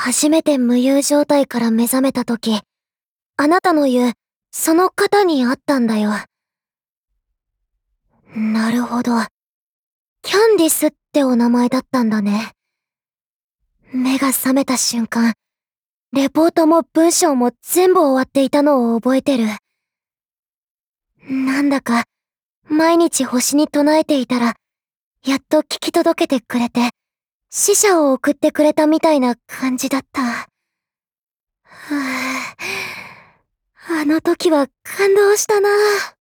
初めて無遊状態から目覚めた時、あなたの言う、その方に会ったんだよ。なるほど。キャンディスってお名前だったんだね。目が覚めた瞬間、レポートも文章も全部終わっていたのを覚えてる。なんだか、毎日星に唱えていたら、やっと聞き届けてくれて、使者を送ってくれたみたいな感じだった。はぁ、あの時は感動したな。